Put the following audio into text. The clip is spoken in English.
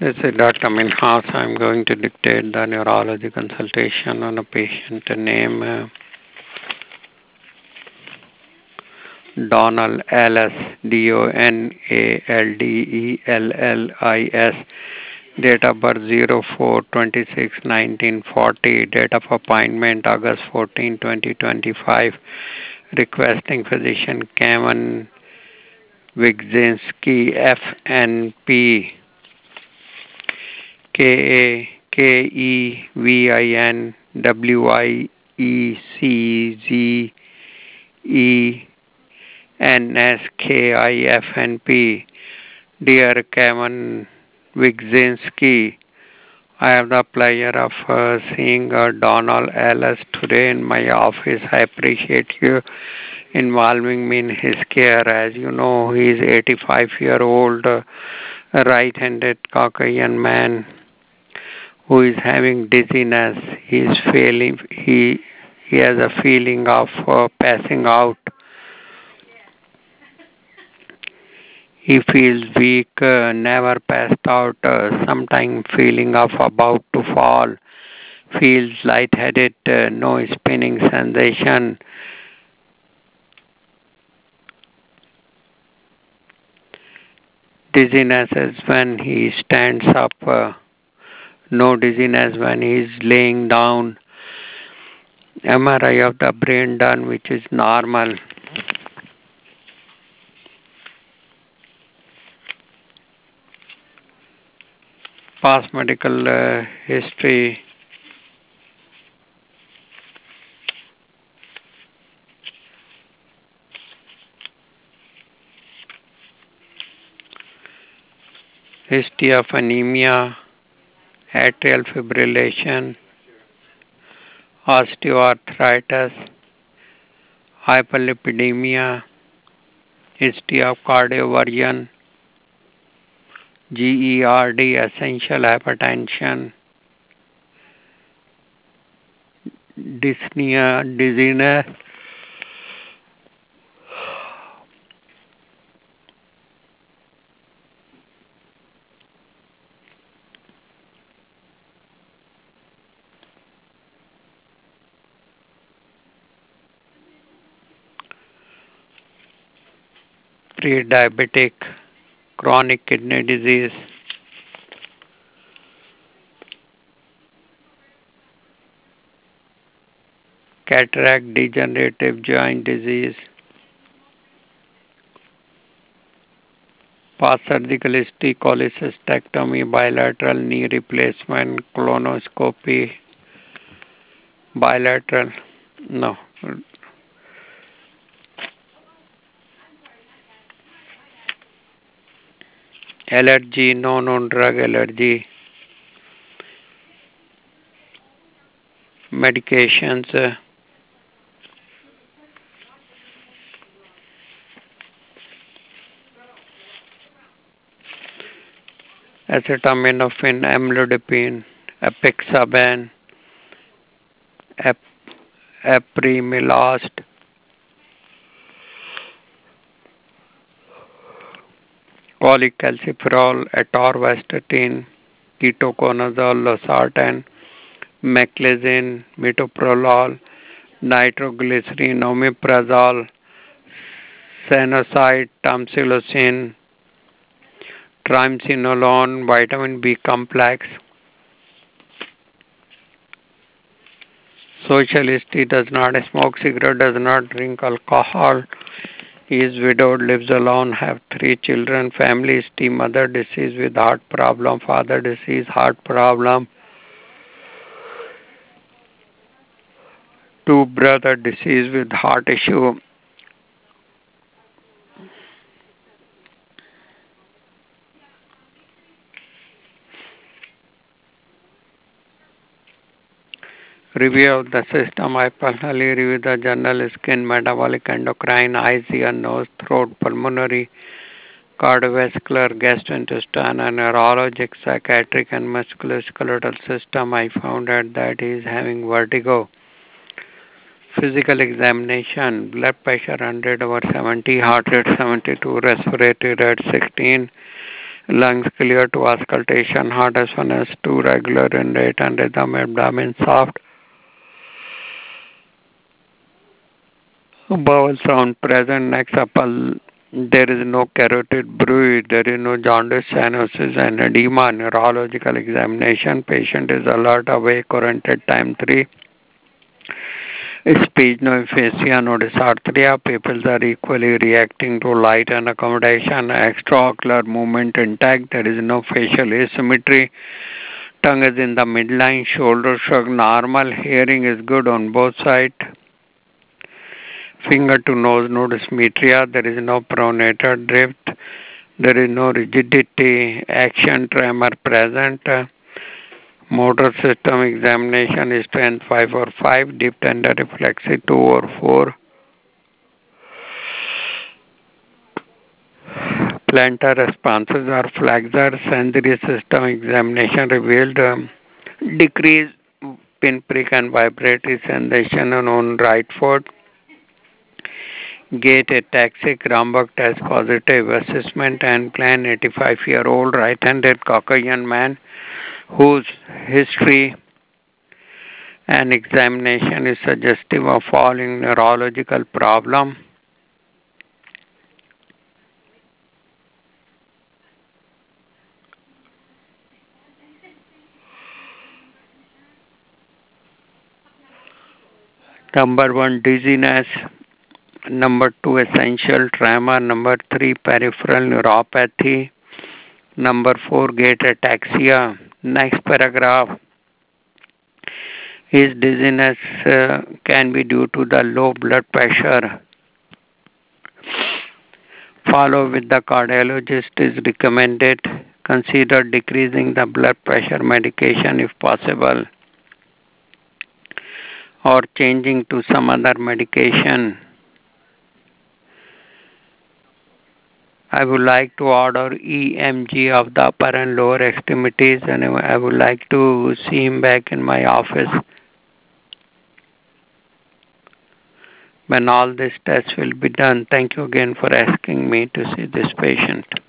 This is Dr. Minhas. I'm going to dictate the neurology consultation on a patient name Donald Ellis, Donaldellis, date of birth 04/26/1940, date of appointment August 14, 2025, requesting physician Kevin Wigzinski, FNP, KEVINWICZENSKIFNP. Dear Kevin Wigzinski, I have the pleasure of seeing Donald Ellis today in my office. I appreciate you involving me in his care. As you know, he is 85-year-old right-handed Caucasian man who is having dizziness. He is failing. He has a feeling of passing out. He feels weak, never passed out, sometimes feeling of about to fall, feels lightheaded, no spinning sensation. Dizziness is when he stands up, no dizziness when he is laying down. MRI of the brain done, which is normal. Past medical history. History of anemia, atrial fibrillation, osteoarthritis, hyperlipidemia, history of cardioversion, GERD, essential hypertension, dyspnea, dizziness, pre-diabetic, chronic kidney disease, cataract, degenerative joint disease, past surgical history, cholecystectomy, bilateral knee replacement, colonoscopy, bilateral, no, allergy, no known drug allergy, medications, acetaminophen, amlodipine, apixaban, apremilast, cholecalciferol, atorvastatin, ketoconazole, losartan, meclizine, metoprolol, nitroglycerin, omeprazole, sanoside, tamsulosin, triamcinolone, vitamin B complex. Social history: does not smoke cigarette, does not drink alcohol, is widowed, lives alone, have 3 children, family history: mother deceased with heart problem, father deceased, heart problem, 2 brother deceased with heart issue. Review of the system: I personally review the journal skin, metabolic, endocrine, eyes, ear, nose, throat, pulmonary, cardiovascular, gastrointestinal, neurologic, psychiatric, and musculoskeletal system. I found out that he is having vertigo. Physical examination: blood pressure 100/70, heart rate 72, respiratory rate 16, Lungs clear to auscultation, heart resonance to regular in rate and rhythm, abdomen soft. Bowel sound present next upper. There is no carotid bruit, there is no jaundice, cyanosis and edema. Neurological examination, patient is alert, awake, oriented, time 3. Speech, no aphasia, no dysarthria. Pupils are equally reacting to light and accommodation. Extraocular movement intact. There is no facial asymmetry. Tongue is in the midline. Shoulder shrug normal. Hearing is good on both sides. Finger to nose, no dysmetria. There is no pronator drift. There is no rigidity. Action tremor present. Motor system examination is strength 5 or 5, deep tender reflexy 2 or 4. Plantar responses are flexor. Sensory system examination revealed decreased pinprick and vibratory sensation on right foot. Gait ataxic. Ramberg test positive. Assessment and plan 85-year-old right-handed Caucasian man whose history and examination is suggestive of following neurological problem. Number 1, dizziness. Number 2, essential tremor. Number 3, peripheral neuropathy. Number 4, gait ataxia. Next paragraph. His dizziness can be due to the low blood pressure. Follow with the cardiologist is recommended. Consider decreasing the blood pressure medication if possible, or changing to some other medication. I would like to order EMG of the upper and lower extremities, and I would like to see him back in my office when all these tests will be done. Thank you again for asking me to see this patient.